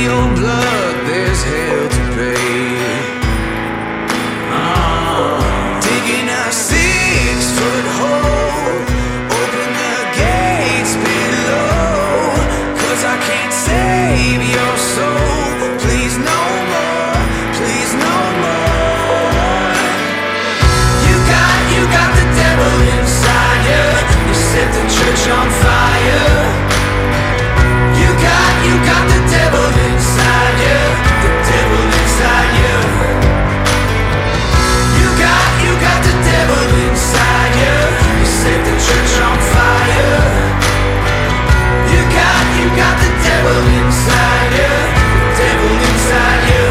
your blood, there's hell to pay. Digging a 6-foot hole, open the gates below, 'cause I can't save your soul. Please no more, please no more. You got the devil inside you. You set the church on fire. You got the devil inside you. The devil inside you. You got the devil inside you. You set the church on fire. You got the devil inside you. The devil inside you.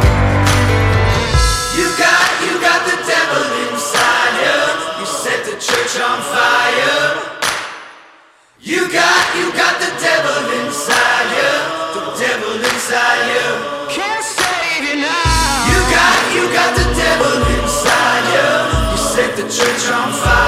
You got the devil inside you. You set the church on fire. You got the devil inside you. The devil inside you. Can't save you now. You got the devil inside you. You set the church on fire.